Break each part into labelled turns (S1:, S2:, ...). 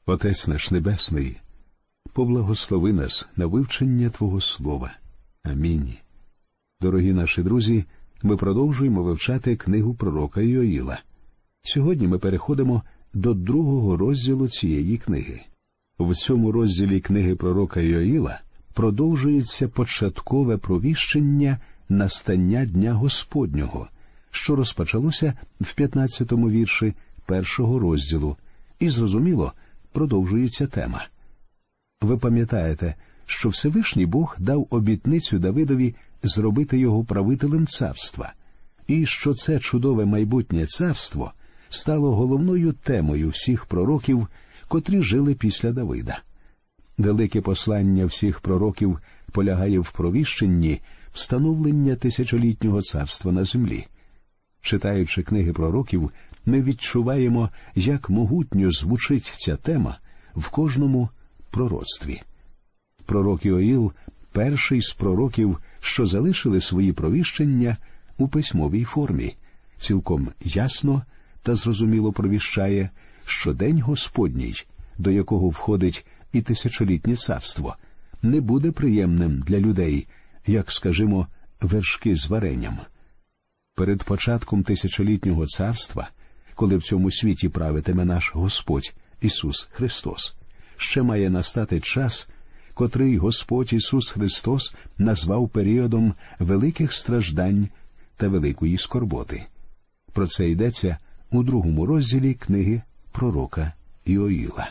S1: Отець наш Небесний, поблагослови нас на вивчення Твого Слова. Амінь. Дорогі наші друзі, ми продовжуємо вивчати книгу пророка Йоїла. Сьогодні ми переходимо до 2-го розділу цієї книги. В цьому розділі книги пророка Йоїла продовжується початкове провіщення настання Дня Господнього, що розпочалося в 15-му вірші 1-го розділу, і, зрозуміло, продовжується тема. Ви пам'ятаєте, що Всевишній Бог дав обітницю Давидові зробити його правителем царства, і що це чудове майбутнє царство стало головною темою всіх пророків, котрі жили після Давида. Велике послання всіх пророків полягає в провіщенні встановлення тисячолітнього царства на землі. Читаючи книги пророків, ми відчуваємо, як могутньо звучить ця тема в кожному пророцтві. Пророк Йоїл – перший з пророків, що залишили свої провіщення у письмовій формі, цілком ясно та зрозуміло провіщає, що День Господній, до якого входить і тисячолітнє царство, не буде приємним для людей, як, скажімо, вершки з варенням. Перед початком тисячолітнього царства, коли в цьому світі правитиме наш Господь Ісус Христос, ще має настати час, котрий Господь Ісус Христос назвав періодом великих страждань та великої скорботи. Про це йдеться у 2-му розділі книги пророка Йоїла.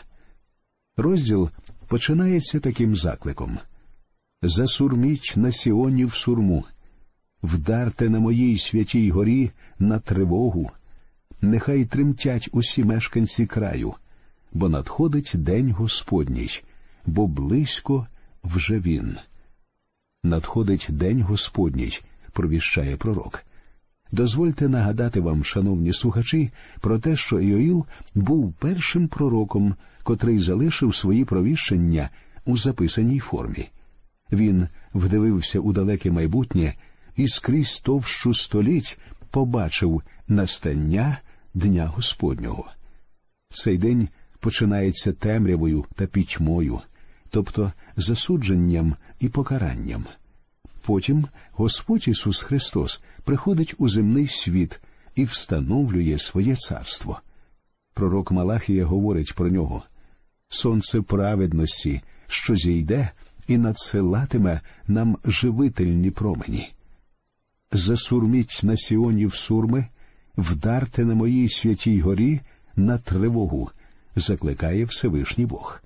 S1: Розділ починається таким закликом: «Засурміть на Сіоні в сурму, вдарте на моїй святій горі на тривогу, нехай тремтять усі мешканці краю, бо надходить День Господній, бо близько вже він». Надходить День Господній, провіщає пророк. Дозвольте нагадати вам, шановні слухачі, про те, що Йоїл був першим пророком, котрий залишив свої провіщення у записаній формі. Він вдивився у далеке майбутнє і скрізь товщу століть побачив настання Дня Господнього. Цей день починається темрявою та пітьмою, тобто засудженням і покаранням. Потім Господь Ісус Христос приходить у земний світ і встановлює своє царство. Пророк Малахія говорить про нього: «Сонце праведності, що зійде і надсилатиме нам живительні промені. Засурміть на Сіоні в сурми, вдарте на моїй святій горі на тривогу», закликає Всевишній Бог.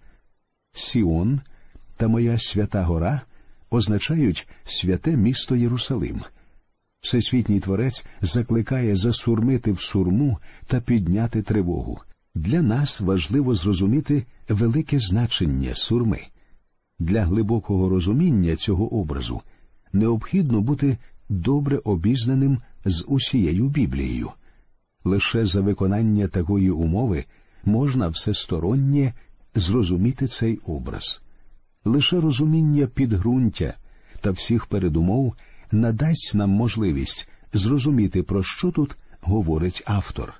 S1: Сіон та моя свята гора означають святе місто Єрусалим. Всесвітній Творець закликає засурмити в сурму та підняти тривогу. Для нас важливо зрозуміти велике значення сурми. Для глибокого розуміння цього образу необхідно бути добре обізнаним з усією Біблією. Лише за виконання такої умови можна всестороннє зрозуміти цей образ. Лише розуміння підґрунтя та всіх передумов надасть нам можливість зрозуміти, про що тут говорить автор.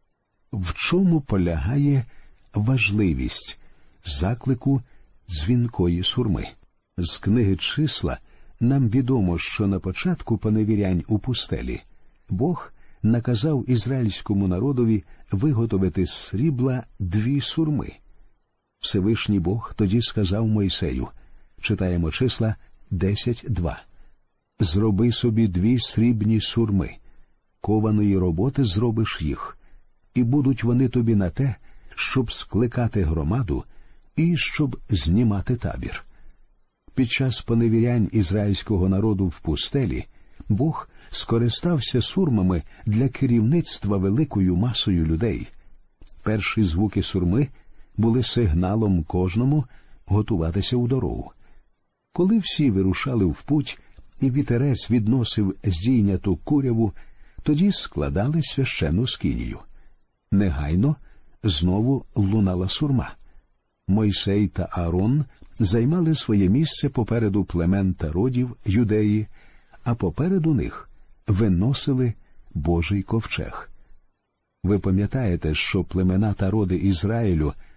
S1: В чому полягає важливість заклику дзвінкої сурми? З книги «Числа» нам відомо, що на початку поневірянь у пустелі Бог наказав ізраїльському народові виготовити з срібла 2 сурми. Всевишній Бог тоді сказав Мойсею, читаємо Числа 10:2, «Зроби собі 2 срібні сурми, кованої роботи зробиш їх, і будуть вони тобі на те, щоб скликати громаду і щоб знімати табір». Під час поневірянь ізраїльського народу в пустелі Бог скористався сурмами для керівництва великою масою людей. Перші звуки сурми були сигналом кожному готуватися у дорогу. Коли всі вирушали в путь, і вітерець відносив здійняту куряву, тоді складали священну скинію. Негайно знову лунала сурма. Мойсей та Аарон займали своє місце попереду племен та родів Юдеї, а попереду них виносили Божий ковчег. Ви пам'ятаєте, що племена та роди Ізраїлю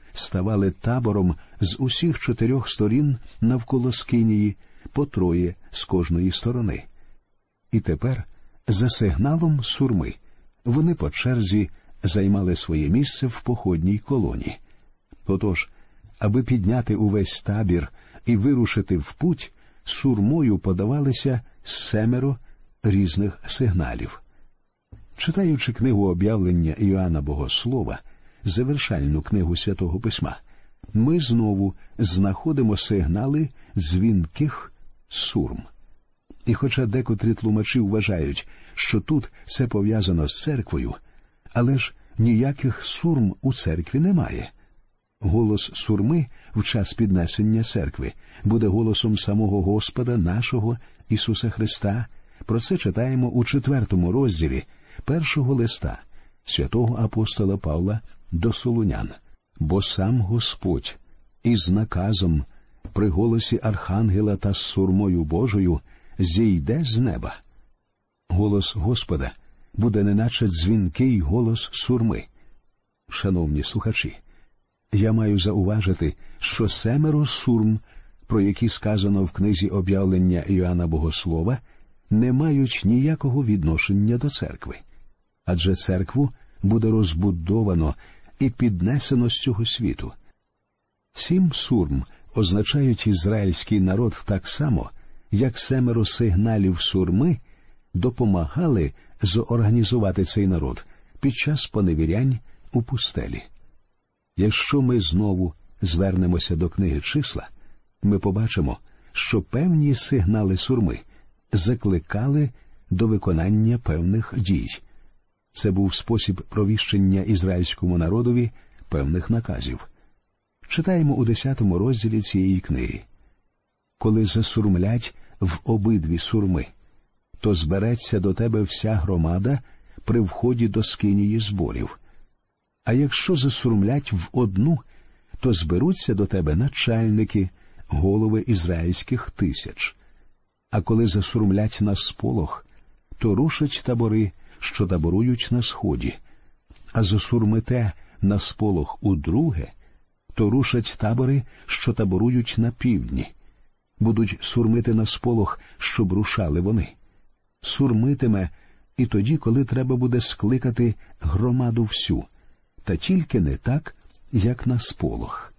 S1: ставали табором з усіх 4 сторін навколо скинії, по 3 з кожної сторони. І тепер, за сигналом сурми, вони по черзі займали своє місце в походній колоні. Отож, аби підняти увесь табір і вирушити в путь, сурмою подавалися 7 різних сигналів. Читаючи книгу об'явлення Іоанна Богослова, завершальну книгу Святого Письма, ми знову знаходимо сигнали дзвінких сурм. І хоча декотрі тлумачі вважають, що тут це пов'язано з церквою, але ж ніяких сурм у церкві немає. Голос сурми в час піднесення церкви буде голосом самого Господа нашого Ісуса Христа. Про це читаємо у 4 розділі 1-го листа святого апостола Павла до Солунян. «Бо сам Господь із наказом при голосі архангела та з сурмою Божою зійде з неба». Голос Господа буде неначе дзвінкий голос сурми. Шановні слухачі, я маю зауважити, що 7 сурм, про які сказано в книзі об'явлення Іоанна Богослова, не мають ніякого відношення до церкви. Адже церкву буде розбудовано і піднесено з цього світу. 7 сурм означають ізраїльський народ так само, як 7 сигналів сурми допомагали зорганізувати цей народ під час поневірянь у пустелі. Якщо ми знову звернемося до книги «Числа», ми побачимо, що певні сигнали сурми закликали до виконання певних дій. Це був спосіб провіщення ізраїльському народові певних наказів. Читаємо у 10 розділі цієї книги. «Коли засурмлять в обидві сурми, то збереться до тебе вся громада при вході до скинії зборів. А якщо засурмлять в одну, то зберуться до тебе начальники, голови ізраїльських 1000. А коли засурмлять на сполох, то рушать табори, що таборують на сході. А засурмите на сполох удруге, то рушать табори, що таборують на півдні. Будуть сурмити на сполох, щоб рушали вони. Сурмитиме і тоді, коли треба буде скликати громаду всю, та тільки не так, як на сполох».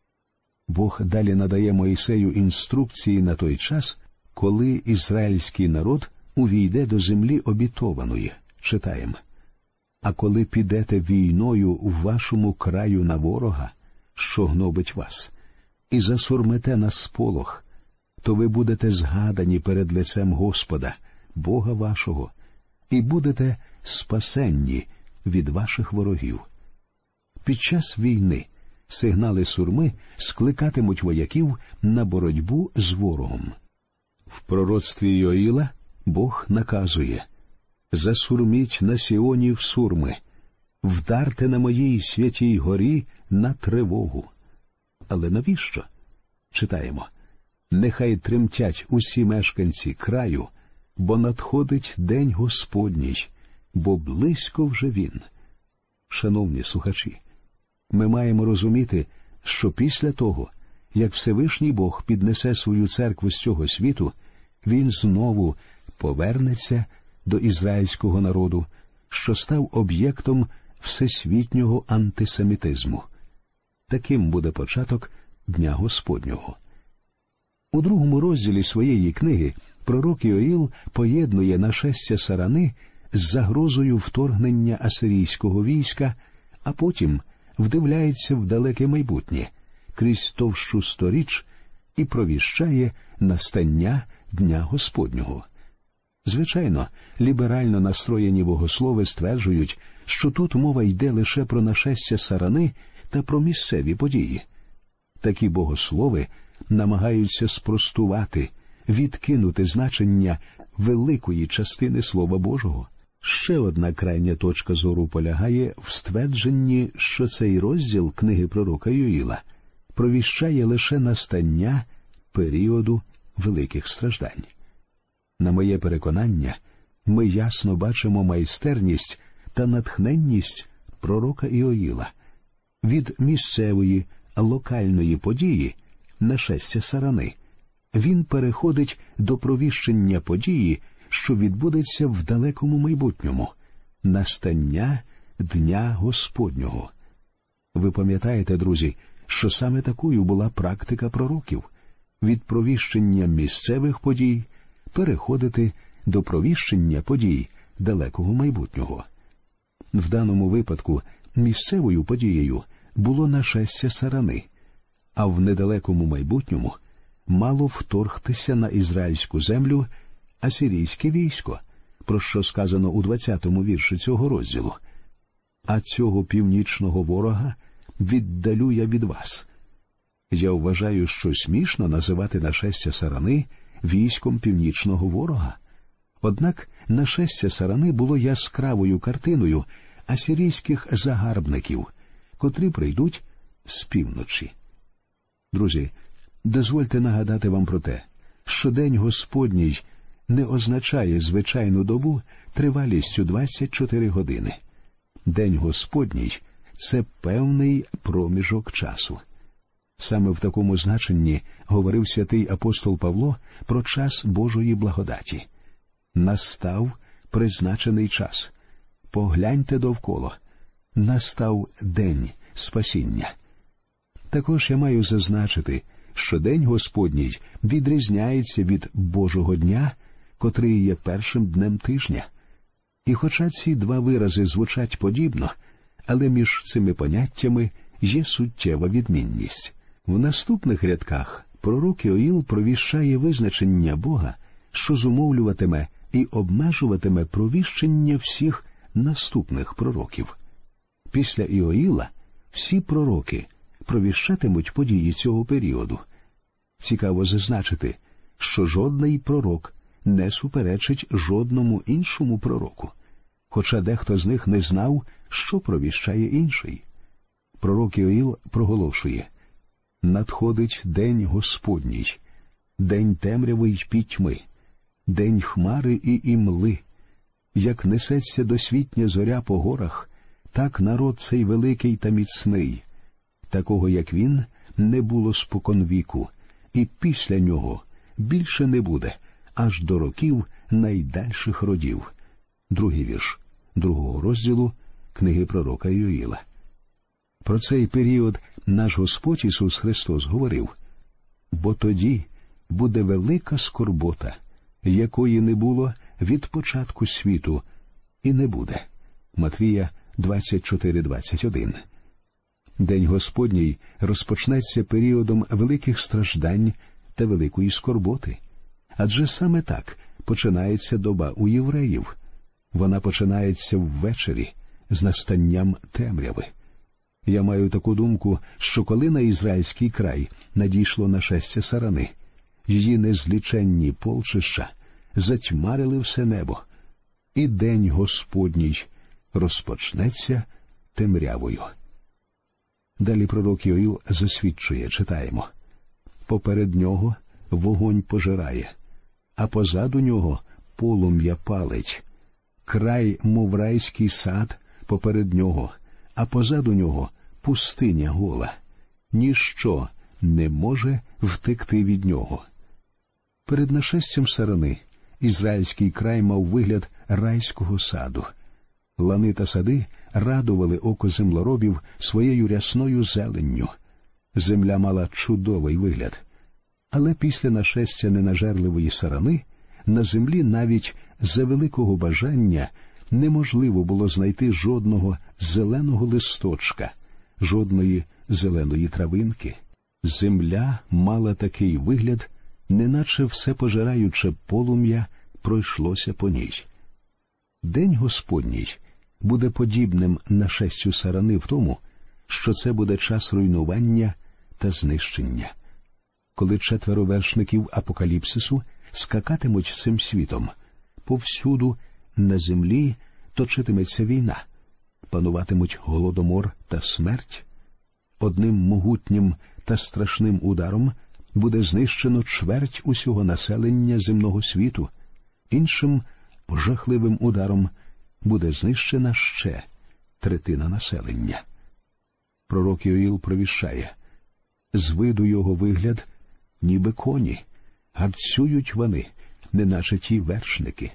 S1: Бог далі надає Мойсею інструкції на той час, коли ізраїльський народ увійде до землі обітованої. Читаємо. «А коли підете війною в вашому краю на ворога, що гнобить вас, і засурмите на сполох, то ви будете згадані перед лицем Господа, Бога вашого, і будете спасенні від ваших ворогів». Під час війни сигнали сурми скликатимуть вояків на боротьбу з ворогом. В пророцтві Йоїла Бог наказує: «Засурміть на Сіоні в сурми, вдарте на моїй святій горі на тривогу». Але навіщо? Читаємо. «Нехай тремтять усі мешканці краю, бо надходить день Господній, бо близько вже він». Шановні слухачі, ми маємо розуміти, що після того, як Всевишній Бог піднесе свою церкву з цього світу, він знову повернеться до ізраїльського народу, що став об'єктом всесвітнього антисемітизму. Таким буде початок Дня Господнього. У 2 розділі своєї книги пророк Йоїл поєднує нашестя сарани з загрозою вторгнення асирійського війська, а потім вдивляється в далеке майбутнє, крізь товщу сторіч, і провіщає настання Дня Господнього. Звичайно, ліберально настроєні богослови стверджують, що тут мова йде лише про нашестя сарани та про місцеві події. Такі богослови намагаються спростувати, відкинути значення великої частини Слова Божого. Ще одна крайня точка зору полягає в ствердженні, що цей розділ книги пророка Йоїла провіщає лише настання періоду великих страждань. На моє переконання, ми ясно бачимо майстерність та натхненність пророка Йоїла. Від місцевої локальної події, нашестя сарани, він переходить до провіщення події, що відбудеться в далекому майбутньому – настання Дня Господнього. Ви пам'ятаєте, друзі, що саме такою була практика пророків – від провіщення місцевих подій переходити до провіщення подій далекого майбутнього. В даному випадку місцевою подією було нашестя сарани, а в недалекому майбутньому мало вторгтися на ізраїльську землю асирійське військо, про що сказано у 20-му вірші цього розділу. «А цього північного ворога віддалю я від вас». Я вважаю, що смішно називати нашестя сарани військом північного ворога. Однак нашестя сарани було яскравою картиною асирійських загарбників, котрі прийдуть з півночі. Друзі, дозвольте нагадати вам про те, що День Господній не означає звичайну добу тривалістю 24 години. День Господній – це певний проміжок часу. Саме в такому значенні говорив святий апостол Павло про час Божої благодаті. Настав призначений час. Погляньте довкола. Настав день спасіння. Також я маю зазначити, що День Господній відрізняється від Божого дня, котрий є першим днем тижня. І хоча ці два вирази звучать подібно, але між цими поняттями є суттєва відмінність. В наступних рядках пророк Йоїл провіщає визначення Бога, що зумовлюватиме і обмежуватиме провіщення всіх наступних пророків. Після Іоїла всі пророки провіщатимуть події цього періоду. Цікаво зазначити, що жодний пророк не суперечить жодному іншому пророку, хоча дехто з них не знав, що провіщає інший. Пророк Йоїл проголошує: «Надходить день Господній, день темряви й пітьми, день хмари і імли. Як несеться досвітня зоря по горах, так народ цей великий та міцний. Такого, як він, не було споконвіку, і після нього більше не буде, аж до років найдальших родів». Другий вірш 2 розділу книги пророка Йоїла. Про цей період наш Господь Ісус Христос говорив: «Бо тоді буде велика скорбота, якої не було від початку світу, і не буде». Матвія 24:21. День Господній розпочнеться періодом великих страждань та великої скорботи. Адже саме так починається доба у євреїв. Вона починається ввечері з настанням темряви. Я маю таку думку, що коли на ізраїльський край надійшло нашестя сарани, її незліченні полчища затьмарили все небо, і День Господній розпочнеться темрявою. Далі пророк Йоїл засвідчує, читаємо: «Поперед нього вогонь пожирає, а позаду нього полум'я палить. Край, мов райський сад, поперед нього, а позаду нього пустиня гола. Ніщо не може втекти від нього». Перед нашестям сарани ізраїльський край мав вигляд райського саду. Лани та сади радували око землеробів своєю рясною зеленню. Земля мала чудовий вигляд. Але після нашестя ненажерливої сарани на землі навіть за великого бажання неможливо було знайти жодного зеленого листочка, жодної зеленої травинки. Земля мала такий вигляд, неначе все пожираюче полум'я пройшлося по ній. День Господній буде подібним нашестю сарани в тому, що це буде час руйнування та знищення. Коли 4 вершників Апокаліпсису скакатимуть цим світом, повсюду на землі точитиметься війна, пануватимуть голодомор та смерть. Одним могутнім та страшним ударом буде знищено чверть усього населення земного світу, іншим жахливим ударом буде знищена ще третина населення. Пророк Йоїл провіщає: з виду його вигляд, ніби коні, гарцюють вони, неначе ті вершники.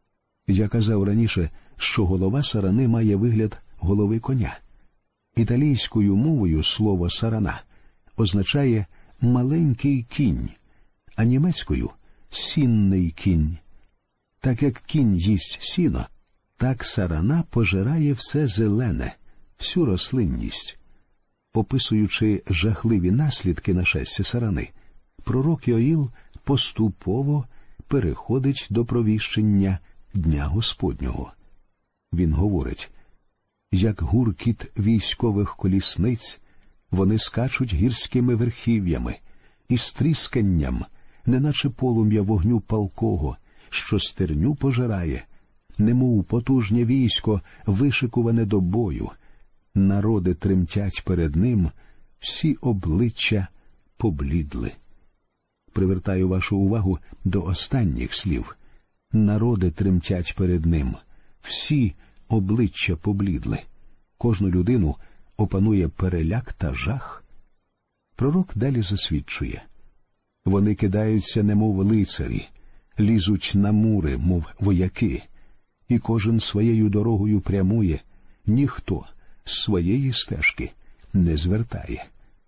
S1: Я казав раніше, що голова сарани має вигляд голови коня. Італійською мовою слово «сарана» означає «маленький кінь», а німецькою «сінний кінь». Так як кінь їсть сіно, так сарана пожирає все зелене, всю рослинність. Описуючи жахливі наслідки нашестя сарани, пророк Йоїл поступово переходить до провіщення Дня Господнього. Він говорить: «Як гуркіт військових колісниць, вони скачуть гірськими верхів'ями, і з трісканням, неначе полум'я вогню палкого, що стерню пожирає, немов потужнє військо, вишикуване до бою. Народи тремтять перед ним, всі обличчя поблідли». Привертаю вашу увагу до останніх слів. Народи тремтять перед ним, всі обличчя поблідли. Кожну людину опанує переляк та жах. Пророк далі засвідчує: «Вони кидаються, немов лицарі, лізуть на мури, мов вояки, і кожен своєю дорогою прямує, ніхто з своєї стежки не звертає».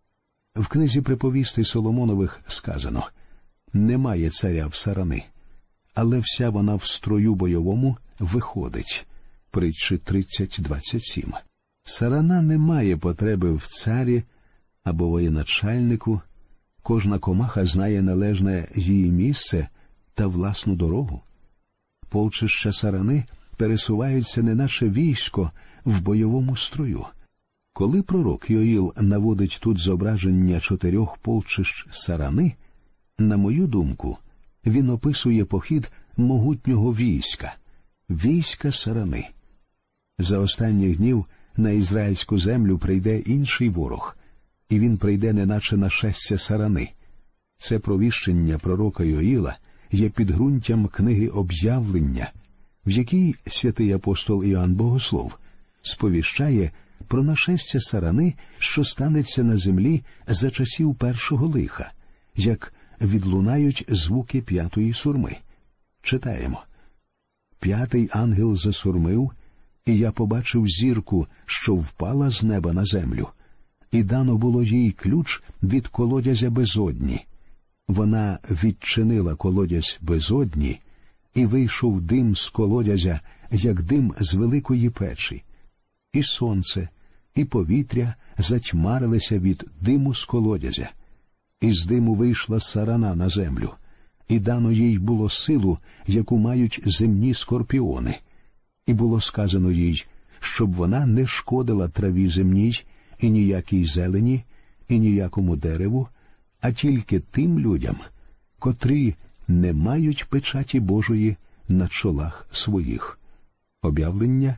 S1: В книзі приповістей Соломонових сказано: «Немає царя в сарани, але вся вона в строю бойовому виходить». Притчі 30:27. Сарана не має потреби в царі або воєначальнику. Кожна комаха знає належне її місце та власну дорогу. Полчища сарани пересуваються неначе військо в бойовому строю. Коли пророк Йоїл наводить тут зображення 4 полчищ сарани, на мою думку, він описує похід могутнього війська сарани. За останніх днів на ізраїльську землю прийде інший ворог, і він прийде неначе нашестя сарани. Це провіщення пророка Йоїла є підґрунтям книги «Об'явлення», в якій святий апостол Іоанн Богослов сповіщає про нашестя сарани, що станеться на землі за часів першого лиха, як відлунають звуки 5-ї сурми. Читаємо: «5-й ангел засурмив, і я побачив зірку, що впала з неба на землю, і дано було їй ключ від колодязя безодні. Вона відчинила колодязь безодні, і вийшов дим з колодязя, як дим з великої печі. І сонце, і повітря затьмарилися від диму з колодязя. І з диму вийшла сарана на землю, і дано їй було силу, яку мають земні скорпіони. І було сказано їй, щоб вона не шкодила траві земній, і ніякій зелені, і ніякому дереву, а тільки тим людям, котрі не мають печаті Божої на чолах своїх». Об'явлення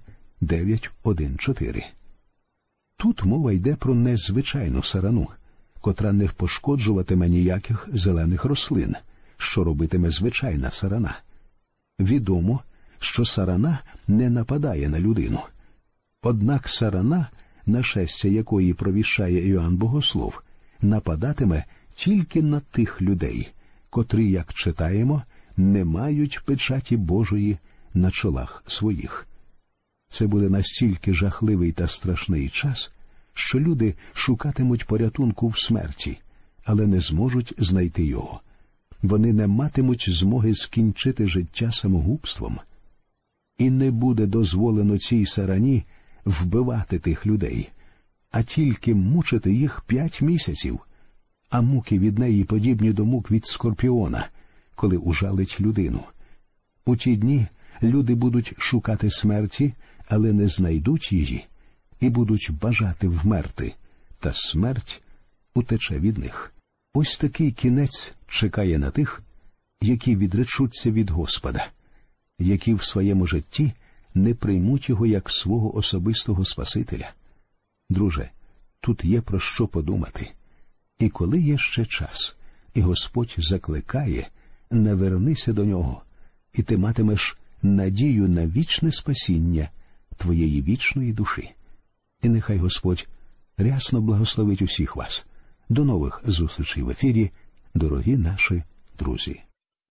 S1: 9:1-4. Тут мова йде про незвичайну сарану, котра не пошкоджуватиме ніяких зелених рослин, що робитиме звичайна сарана. Відомо, що сарана не нападає на людину. Однак сарана, нашестя якої провіщає Іоанн Богослов, нападатиме тільки на тих людей, котрі, як читаємо, не мають печаті Божої на чолах своїх. Це буде настільки жахливий та страшний час, що люди шукатимуть порятунку в смерті, але не зможуть знайти його. Вони не матимуть змоги скінчити життя самогубством. І не буде дозволено цій сарані вбивати тих людей, а тільки мучити їх 5 місяців, а муки від неї подібні до мук від скорпіона, коли ужалить людину. У ті дні люди будуть шукати смерті, але не знайдуть її, і будуть бажати вмерти, та смерть утече від них. Ось такий кінець чекає на тих, які відречуться від Господа, які в своєму житті не приймуть його як свого особистого Спасителя. Друже, тут є про що подумати. І коли є ще час, і Господь закликає, навернися до нього, і ти матимеш надію на вічне спасіння твоєї вічної душі. І нехай Господь рясно благословить усіх вас. До нових зустрічей в ефірі, дорогі наші друзі.